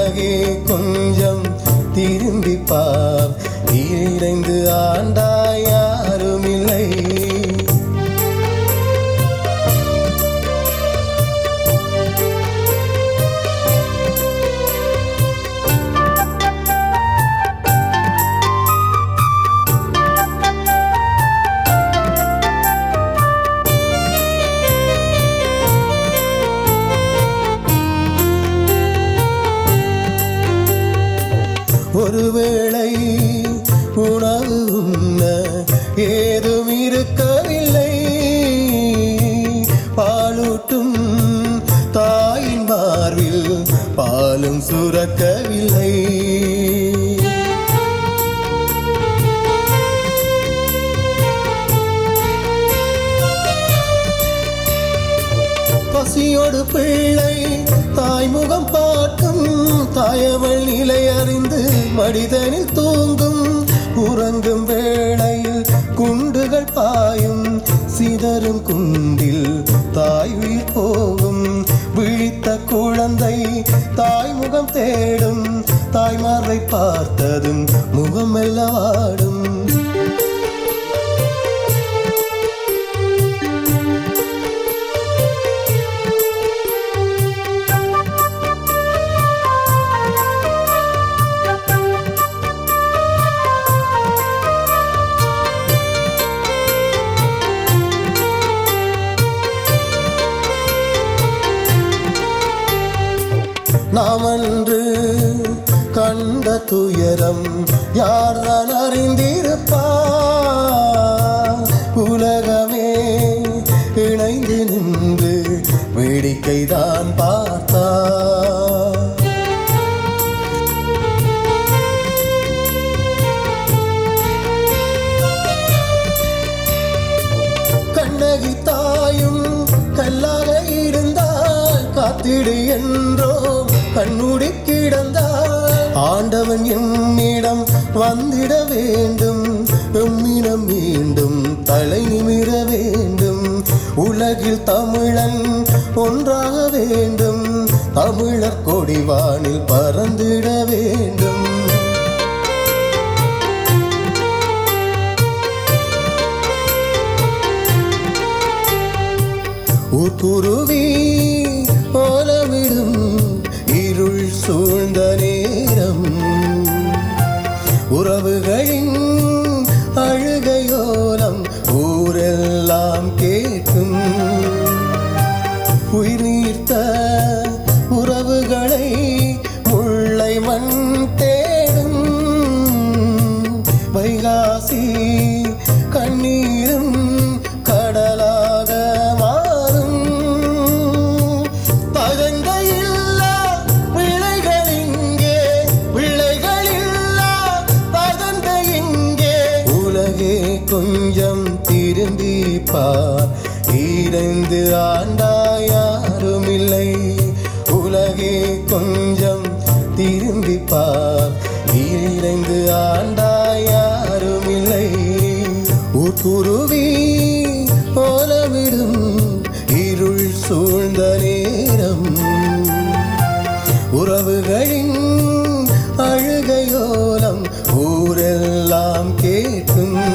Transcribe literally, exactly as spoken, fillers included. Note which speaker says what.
Speaker 1: உலகே கொஞ்சம் திரும்பி பார், ஈரைந்து ஆண்டாய் யாரும் இல்லை. ஒருவேளை உணவு உண்ண ஏதும் இருக்கவில்லை, பாலூட்டும் தாயின் மார்பில் பாலும் சுரக்கவில்லை. பசியோடு பிள்ளை தாய்முகம் பார்க்கும், தாயவள் நிலை அறிந்து மனிதனில் தூங்கும். உறங்கும் வேளையில் குண்டுகள் பாயும், சிதறும் குண்டில் தாய் உயிர் போகும். விழித்த குழந்தை தாய்முகம் தேடும், தாய்மாரை பார்த்ததும் முகம் மெல்ல வாடும். நாம் அன்று கண்ட துயரம் யார்தான் அறிந்திருப்பார்? உலகமே இணைந்து நின்று வேடிக்கைதான் பார்த்தார். கண்ணகி தாயும் கல்லாக இருந்தால் காத்திடு என்றோம் கண்ணுடி கிடந்தார். ஆண்டவன் எம்மிடம் வந்திட வேண்டும், எம்மிடம் மீண்டும் தலை நிமிர வேண்டும். உலகில் தமிழன் ஒன்றாக வேண்டும், தமிழர் கொடிவானில் பறந்திட வேண்டும். ஊர்குருவி ஓலமிடும் இருள் சூழ்ந்த நேரம், உறவுகளின் அழுகையோலம் ஊரெல்லாம் கேட்கும். உயிர் நீர்த்த உறவுகளை முல்லை மண் தேடும், வைகாசி கண்ணீரும் கடலாக மாறும். தகந்தையில்லா விளைகள் இங்கே, விளைகள் இல்லா தகந்தை இங்கே. உலகே கொஞ்சம் திரும்பி பார், ஈரைந்து ஆண்டாய் யாரும் இல்லை. உலகே கொஞ்சம் திரும்பி பார், ஈரைந்து ஆண்டாய் யாரும் இல்லை. ஊர்குருவி ஓலமிடும் இருள் சூழ்ந்த நேரம், உறவுகளின் அழுகையோலம் ஊரெல்லாம் கேட்கும்.